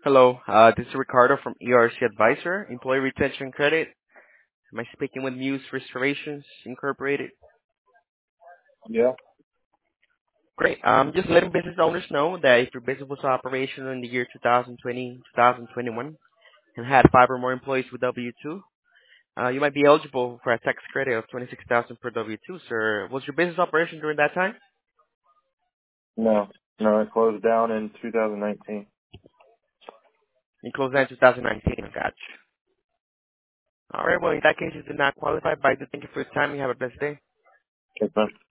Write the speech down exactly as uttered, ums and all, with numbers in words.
Hello, uh, this is Ricardo from E R C Advisor, Employee Retention Credit. Am I speaking with Muse Restorations Incorporated? Yeah. Great. Um, just letting business owners know that if your business was operational in the year twenty twenty, twenty twenty-one, and had five or more employees with W two, uh, you might be eligible for a tax credit of twenty-six thousand dollars per W two, sir. Was your business operation during that time? No. No, it closed down in two thousand nineteen. You closed that in twenty nineteen. Gotcha. All right. Well, in that case, you did not qualify, but I do thank you for your time. You have a blessed day. Okay, fine.